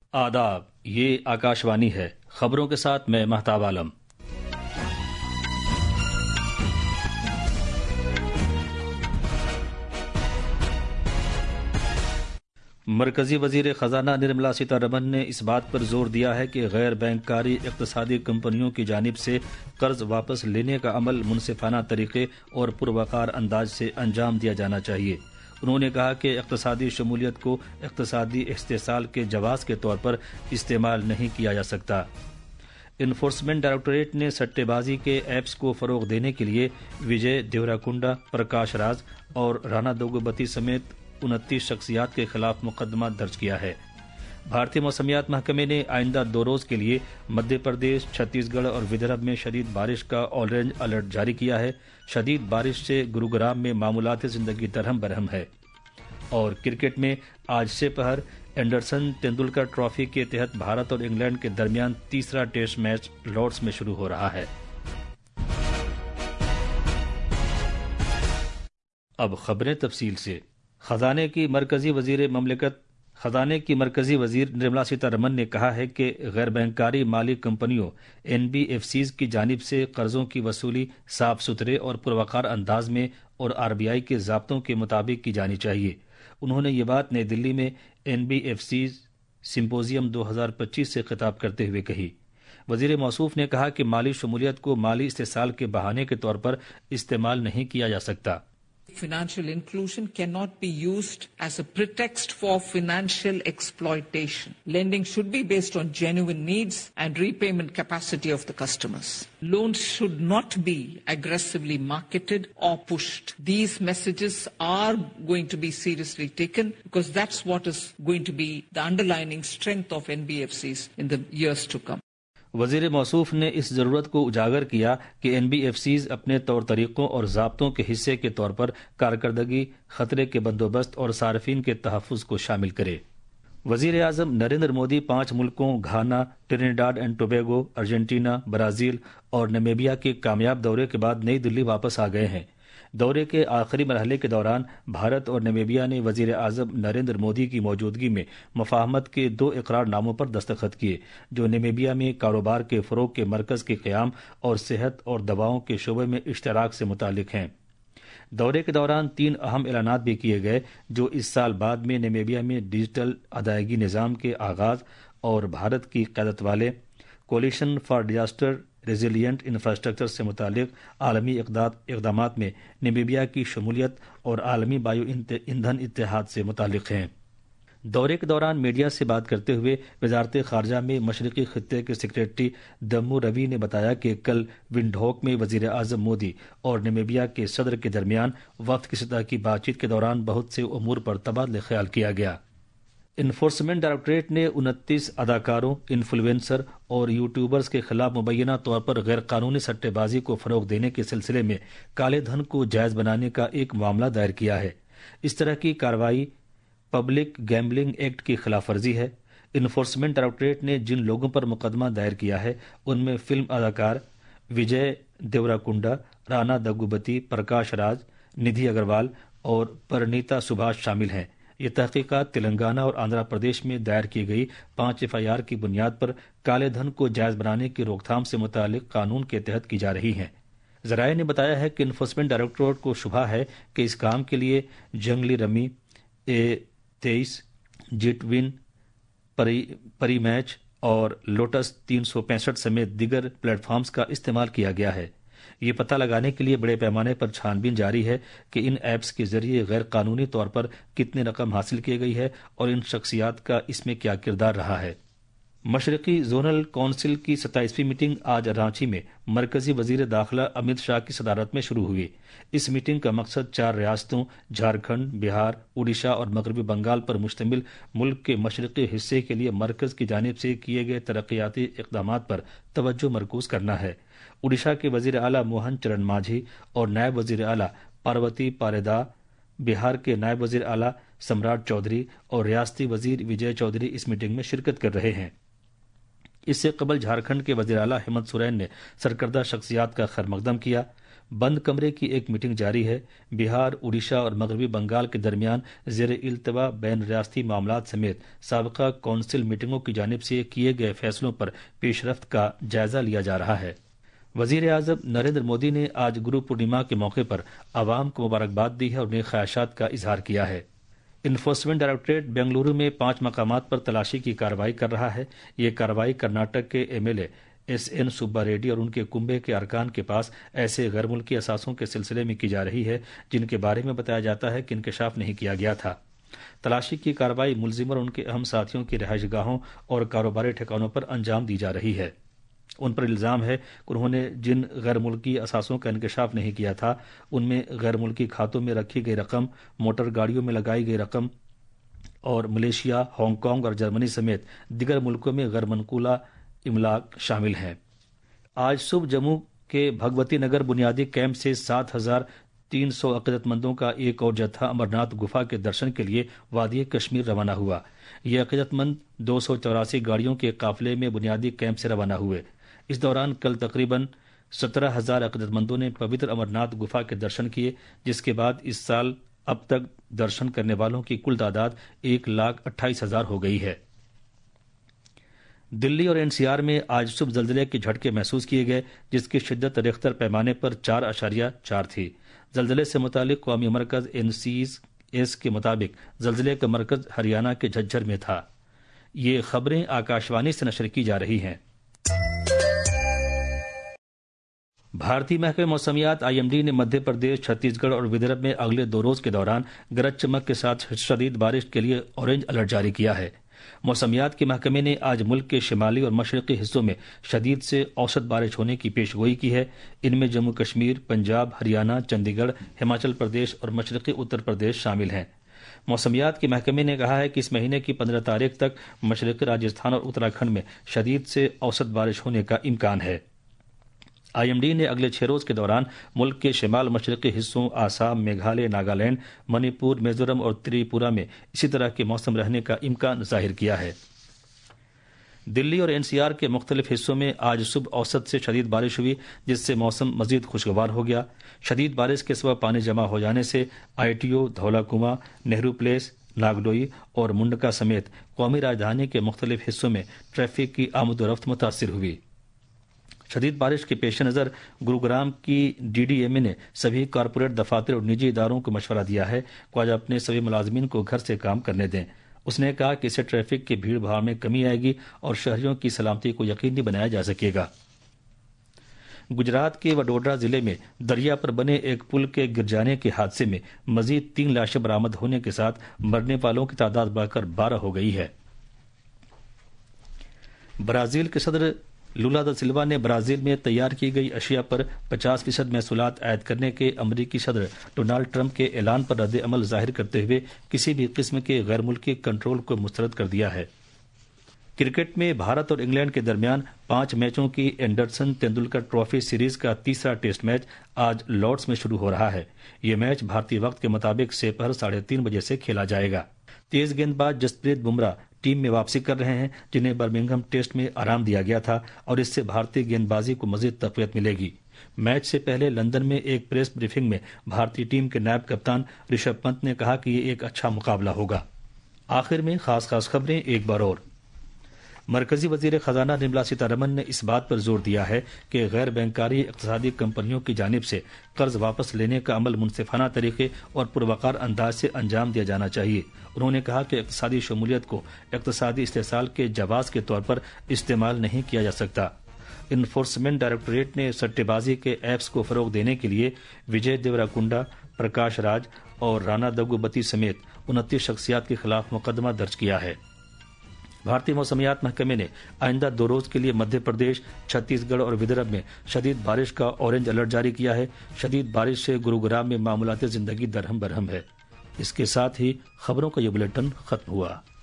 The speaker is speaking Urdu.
آداب، یہ آکاشوانی ہے۔ خبروں کے ساتھ میں مہتاب عالم۔ مرکزی وزیر خزانہ نرملا سیتارمن نے اس بات پر زور دیا ہے کہ غیر بینکاری اقتصادی کمپنیوں کی جانب سے قرض واپس لینے کا عمل منصفانہ طریقے اور پروقار انداز سے انجام دیا جانا چاہیے۔ انہوں نے کہا کہ اقتصادی شمولیت کو اقتصادی استحصال کے جواز کے طور پر استعمال نہیں کیا جا سکتا۔ انفورسمنٹ ڈائریکٹوریٹ نے سٹے بازی کے ایپس کو فروغ دینے کے لیے وجے دیوراکنڈا، پرکاش راج اور رانا دگوبتی سمیت 29 شخصیات کے خلاف مقدمہ درج کیا ہے۔ بھارتی موسمیات محکمے نے آئندہ 2 روز کے لیے مدھیہ پردیش، چھتیس گڑھ اور ودربھ میں شدید بارش کا آرنج الرٹ جاری کیا ہے۔ شدید بارش سے گروگرام میں معمولات زندگی درہم برہم ہے۔ اور کرکٹ میں آج سے پہر اینڈرسن تیندولکر ٹرافی کے تحت بھارت اور انگلینڈ کے درمیان تیسرا ٹیسٹ میچ لارڈس میں شروع ہو رہا ہے۔ اب خبریں تفصیل سے۔ خزانے کی مرکزی وزیر نرملا سیتارمن نے کہا ہے کہ غیر بینکاری مالی کمپنیوں NBFCs کی جانب سے قرضوں کی وصولی صاف ستھرے اور پروقار انداز میں اور RBI کے ضابطوں کے مطابق کی جانی چاہیے۔ انہوں نے یہ بات نئی دلی میں NBFCs سمپوزیم 2025 سے خطاب کرتے ہوئے کہی۔ وزیر موصوف نے کہا کہ مالی شمولیت کو مالی استحصال کے بہانے کے طور پر استعمال نہیں کیا جا سکتا۔ Financial inclusion cannot be used as a pretext for financial exploitation. Lending should be based on genuine needs and repayment capacity of the customers. Loans should not be aggressively marketed or pushed. These messages are going to be seriously taken because that's what is going to be the underlying strength of NBFCs in the years to come. وزیر موصوف نے اس ضرورت کو اجاگر کیا کہ NBFCs اپنے طور طریقوں اور ضابطوں کے حصے کے طور پر کارکردگی، خطرے کے بندوبست اور صارفین کے تحفظ کو شامل کرے۔ وزیر اعظم نریندر مودی 5 ملکوں Ghana, Trinidad and Tobago, Argentina, Brazil اور نمیبیا کے کامیاب دورے کے بعد نئی دلی واپس آ گئے ہیں۔ دورے کے آخری مرحلے کے دوران بھارت اور نمیبیا نے وزیر اعظم نریندر مودی کی موجودگی میں مفاہمت کے 2 اقرار ناموں پر دستخط کیے، جو نمیبیا میں کاروبار کے فروغ کے مرکز کے قیام اور صحت اور دواؤں کے شعبے میں اشتراک سے متعلق ہیں۔ دورے کے دوران 3 اہم اعلانات بھی کیے گئے جو اس سال بعد میں نمیبیا میں ڈیجیٹل ادائیگی نظام کے آغاز اور بھارت کی قیادت والے coalition for disaster resilient infrastructure سے متعلق عالمی اقدامات میں نمیبیا کی شمولیت اور عالمی بایو ایندھن اتحاد سے متعلق ہیں۔ دورے کے دوران میڈیا سے بات کرتے ہوئے وزارت خارجہ میں مشرقی خطے کے سیکریٹری دمو روی نے بتایا کہ کل ونڈہوک میں وزیر اعظم مودی اور نمیبیا کے صدر کے درمیان وفد کی سطح کی بات چیت کے دوران بہت سے امور پر تبادلہ خیال کیا گیا۔ انفورسمنٹ ڈائریکٹوریٹ نے 29 اداکاروں، انفلوئنسر اور یوٹیوبرز کے خلاف مبینہ طور پر غیر قانونی سٹے بازی کو فروغ دینے کے سلسلے میں کالے دھن کو جائز بنانے کا ایک معاملہ دائر کیا ہے۔ اس طرح کی کارروائی پبلک گیمبلنگ ایکٹ کی خلاف ورزی ہے۔ انفورسمنٹ ڈائریکٹوریٹ نے جن لوگوں پر مقدمہ دائر کیا ہے ان میں فلم اداکار وجے دیوراکنڈا، رانا دگوبتی، پرکاش راج، ندھی اگروال اور پرنیتا سبھاش شامل ہیں۔ یہ تحقیقات تلنگانہ اور آندھرا پردیش میں دائر کی گئی 5 FIR کی بنیاد پر کالے دھن کو جائز بنانے کی روک تھام سے متعلق قانون کے تحت کی جا رہی ہیں۔ ذرائع نے بتایا ہے کہ انفورسمنٹ ڈائریکٹوریٹ کو شبہ ہے کہ اس کام کے لیے جنگلی رمی، A23، جٹ ون، پری میچ اور لوٹس 365 سمیت دیگر پلیٹ فارمز کا استعمال کیا گیا ہے۔ یہ پتہ لگانے کے لیے بڑے پیمانے پر چھان بین جاری ہے کہ ان ایپس کے ذریعے غیر قانونی طور پر کتنی رقم حاصل کی گئی ہے اور ان شخصیات کا اس میں کیا کردار رہا ہے۔ مشرقی زونل کونسل کی 27ویں میٹنگ آج رانچی میں مرکزی وزیر داخلہ امت شاہ کی صدارت میں شروع ہوئی۔ اس میٹنگ کا مقصد 4 ریاستوں جھارکھنڈ، بہار، اڈیشہ اور مغربی بنگال پر مشتمل ملک کے مشرقی حصے کے لیے مرکز کی جانب سے کیے گئے ترقیاتی اقدامات پر توجہ مرکوز کرنا ہے۔ اڈیشہ کے وزیر اعلیٰ موہن چرن مانجھی اور نائب وزیر اعلیٰ پاروتی پاریدا، بہار کے نائب وزیر اعلیٰ سمراٹ چودھری اور ریاستی وزیر وجے چودھری اس میٹنگ میں شرکت کر رہے ہیں۔ اس سے قبل جھارکھنڈ کے وزیر اعلیٰ ہیمنت سورین نے سرکردہ شخصیات کا خیر مقدم کیا۔ بند کمرے کی ایک میٹنگ جاری ہے۔ بہار، اڑیسہ اور مغربی بنگال کے درمیان زیر التوا بین ریاستی معاملات سمیت سابقہ کونسل میٹنگوں کی جانب سے کیے گئے فیصلوں پر پیش رفت کا جائزہ لیا جا رہا ہے۔ وزیر اعظم نریندر مودی نے آج گرو پورنیما کے موقع پر عوام کو مبارکباد دی ہے اور انہیں خواہشات کا اظہار کیا ہے۔ انفورسمنٹ ڈائریکٹوریٹ بنگلورو میں 5 مقامات پر تلاشی کی کارروائی کر رہا ہے۔ یہ کارروائی کرناٹک کے M L A S N Subba Reddy اور ان کے کنبے کے ارکان کے پاس ایسے غیر ملکی اثاثوں کے سلسلے میں کی جا رہی ہے جن کے بارے میں بتایا جاتا ہے کہ انکشاف نہیں کیا گیا تھا۔ تلاشی کی کارروائی ملزموں اور ان کے اہم ساتھیوں کی رہائش گاہوں اور کاروباری ٹھکانوں پر انجام دی جا رہی ہے۔ ان پر الزام ہے کہ انہوں نے جن غیر ملکی اثاثوں کا انکشاف نہیں کیا تھا ان میں غیر ملکی کھاتوں میں رکھی گئی رقم، موٹر گاڑیوں میں لگائی گئی رقم اور ملیشیا، ہانگ کانگ اور جرمنی سمیت دیگر ملکوں میں غیر منقولہ املاک شامل ہیں۔ آج صبح جموں کے بھگوتی نگر بنیادی کیمپ سے 7,300 عقیدت مندوں کا ایک اور جتھا امرناتھ گفا کے درشن کے لیے وادی کشمیر روانہ ہوا۔ یہ عقیدت مند 284 گاڑیوں کے قافلے میں بنیادی کیمپ سے روانہ ہوئے۔ اس دوران کل تقریباً 17,000 عقیدت مندوں نے پوتر امرناتھ گفا کے درشن کیے، جس کے بعد اس سال اب تک درشن کرنے والوں کی کل تعداد 1,28,000 ہو گئی ہے۔ دلی اور این سی آر میں آج صبح زلزلے کے جھٹکے محسوس کیے گئے، جس کی شدت ریختر پیمانے پر 4.4 تھی۔ زلزلے سے متعلق قومی مرکز این سی ایس کے مطابق زلزلے کا مرکز ہریانہ کے جھجھر میں تھا۔ یہ خبریں آکاشوانی سے نشر کی جا رہی ہیں۔ بھارتی محکمہ موسمیات آئی ایم ڈی نے مدھیہ پردیش، چھتیس گڑھ اور ودربھ میں اگلے 2 روز کے دوران گرج چمک کے ساتھ شدید بارش کے لیے اورنج الرٹ جاری کیا ہے۔ موسمیات کے محکمے نے آج ملک کے شمالی اور مشرقی حصوں میں شدید سے اوسط بارش ہونے کی پیش گوئی کی ہے۔ ان میں جموں کشمیر، پنجاب، ہریانہ، چندی گڑھ، ہماچل پردیش اور مشرقی اتر پردیش شامل ہیں۔ موسمیات کے محکمے نے کہا ہے کہ اس مہینے کی 15 تاریخ تک مشرقی راجستھان اور اتراکھنڈ میں شدید سے اوسط بارش ہونے کا امکان ہے۔ آئی ایم ڈی نے اگلے 6 روز کے دوران ملک کے شمال مشرقی حصوں آسام، میگھالیہ، ناگالینڈ، منی پور، میزورم اور تریپورہ میں اسی طرح کے موسم رہنے کا امکان ظاہر کیا ہے۔ دلی اور این سی آر کے مختلف حصوں میں آج صبح اوسط سے شدید بارش ہوئی، جس سے موسم مزید خوشگوار ہو گیا۔ شدید بارش کے سبب پانی جمع ہو جانے سے آئی ٹی او، دھولا کنواں، نہرو پلیس، ناگلوئی اور منڈکا سمیت قومی راجدھانی کے مختلف حصوں میں ٹریفک کی آمد و رفت متاثر ہوئی۔ شدید بارش کے پیش نظر گروگرام کی ڈی ڈی ایم اے نے سبھی کارپوریٹ دفاتر اور نجی اداروں کو مشورہ دیا ہے کہ آج اپنے سبھی ملازمین کو گھر سے کام کرنے دیں۔ اس نے کہا کہ اس سے ٹریفک کی بھیڑ بھاڑ میں کمی آئے گی اور شہریوں کی سلامتی کو یقینی بنایا جا سکے گا۔ گجرات کے وڈودرا ضلع میں دریا پر بنے ایک پل کے گر جانے کے حادثے میں مزید 3 لاشیں برآمد ہونے کے ساتھ مرنے والوں کی تعداد بڑھ کر 12 ہو گئی ہے۔ برازیل کے صدر لولا دا سلوا نے برازیل میں تیار کی گئی اشیاء پر 50% محصولات عائد کرنے کے امریکی صدر ڈونالڈ ٹرمپ کے اعلان پر رد عمل ظاہر کرتے ہوئے کسی بھی قسم کے غیر ملکی کنٹرول کو مسترد کر دیا ہے۔ کرکٹ میں بھارت اور انگلینڈ کے درمیان 5 میچوں کی اینڈرسن تندولکر ٹرافی سیریز کا تیسرا ٹیسٹ میچ آج لارڈس میں شروع ہو رہا ہے۔ یہ میچ بھارتی وقت کے مطابق سپہر 3:30 بجے سے کھیلا جائے گا۔ تیز گیند باز جسپریت بمراہ ٹیم میں واپسی کر رہے ہیں، جنہیں برمنگھم ٹیسٹ میں آرام دیا گیا تھا اور اس سے بھارتی گیند بازی کو مزید تقویت ملے گی۔ میچ سے پہلے لندن میں ایک پریس بریفنگ میں بھارتی ٹیم کے نائب کپتان رشبھ پنت نے کہا کہ یہ ایک اچھا مقابلہ ہوگا۔ آخر میں خاص خبریں ایک بار اور۔ مرکزی وزیر خزانہ نرملا سیتارمن نے اس بات پر زور دیا ہے کہ غیر بینکاری اقتصادی کمپنیوں کی جانب سے قرض واپس لینے کا عمل منصفانہ طریقے اور پروقار انداز سے انجام دیا جانا چاہیے۔ انہوں نے کہا کہ اقتصادی شمولیت کو اقتصادی استحصال کے جواز کے طور پر استعمال نہیں کیا جا سکتا۔ انفورسمنٹ ڈائریکٹوریٹ نے سٹے بازی کے ایپس کو فروغ دینے کے لیے وجے دیوراکنڈا، پرکاش راج اور رانا دگوبتی سمیت 29 شخصیات کے خلاف مقدمہ درج کیا ہے۔ بھارتی موسمیات محکمے نے آئندہ 2 روز کے لیے مدھیہ پردیش، چھتیس گڑھ اور ودربھ میں شدید بارش کا اورنج الرٹ جاری کیا ہے۔ شدید بارش سے گروگرام میں معمولات زندگی درہم برہم ہے۔ اس کے ساتھ ہی خبروں کا یہ بلیٹن ختم ہوا۔